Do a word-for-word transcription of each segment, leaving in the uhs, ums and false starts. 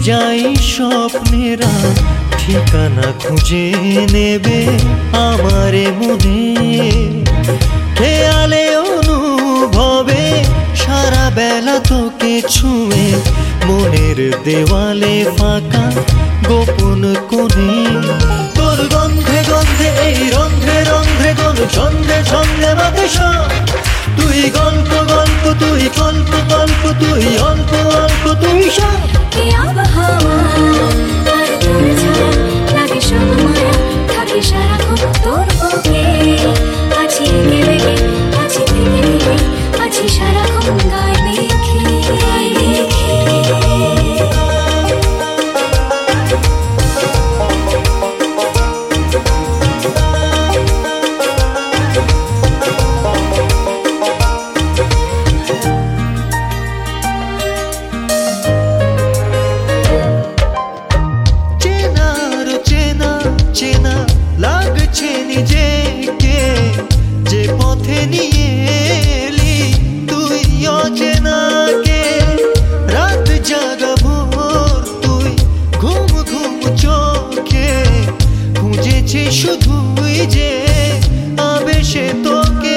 যাই স্বপ্নেরা ঠিকানা খুঁজে নেবে আমারে মনে, খেয়ালে অনুভবে সারা বেলা তোকে ছুঁয়ে মনের দেওয়ালে ফাঁকা গোপন কোণে। তোর গন্ধে গন্ধে এই রন্ধ্রে রন্ধ্রে কোন ছন্দে ছন্দে মাকে সব, তুই গল্প গল্প তুই কল্প কল্প তুই অল্প অল্প তুই সব। কি আবহাওয়া আর তোর ছায়া লাগে সব মায়া, থাকি সারাক্ষণ তোর বুকে, আছি এঁকে বেঁকে আছি থেকে থেকে আছি সারাক্ষণ গায়ে মেখে গায়ে মেখে। চেনা লাগছে নিজেকে যে পথে নিয়ে এলি তুই অচেনাকে, রাত জাগা ভোর তুই ঘুম ঘুম চোখে খুঁজেছি শুধুই যে আবেশে তোকে।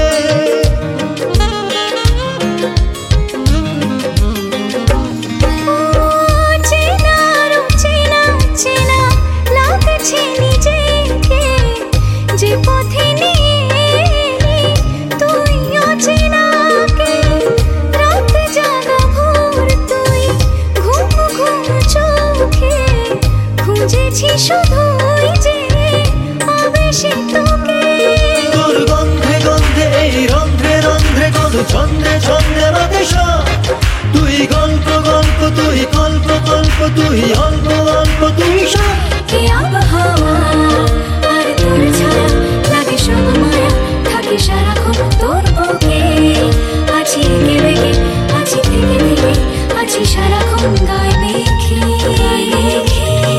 শুধুই যে আবেশে তোকে, তোর গন্ধে গন্ধে এই রন্ধ্রে রন্ধ্রে কোন ছন্দে ছন্দে মাকে সব, তুই গল্প গল্প তুই কল্প কল্প তুই অল্প অল্প তুই সব। কি আবহাওয়া আর তোর ছায়া লাগে সব মায়া, থাকি সারাক্ষণ তোর বুকে, আছি এঁকে বেঁকে আছি থেকে থেকে আছি সারাক্ষণ গায়ে মেখে গায়ে মেখে।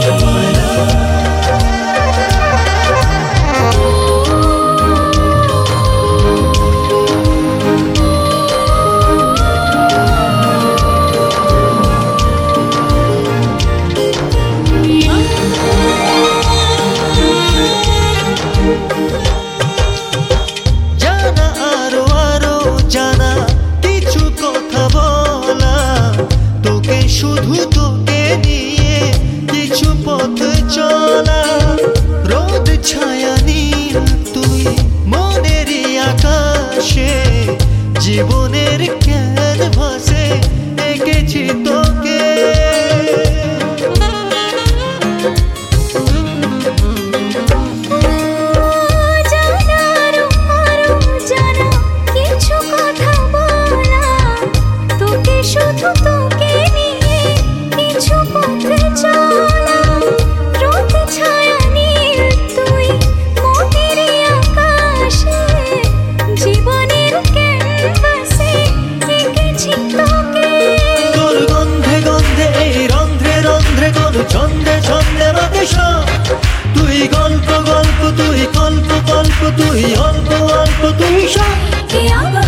জানা আরো আরো জানা কিছু কথা বলা, তোকে শুধু তোকে নিয়ে কিছু পথ চলা, রোদ ছায়া নীল তুই মনেরই আকাশে জীবনের ক্যানভাসে এঁকেছি তোকে। শুধু তোকে নিয়ে কিছু পথে চলা, রোদ ছায়া নীল তুই মনেরই আকাশে জীবনের ক্যানভাসে এঁকেছি তোকে। তোর গন্ধে গন্ধে এই রন্ধ্রে রন্ধ্রে কোন ছন্দে ছন্দে মাকে সব, তুই গল্প গল্প তুই কল্প কল্প তুই অল্প অল্প তুই সব। কি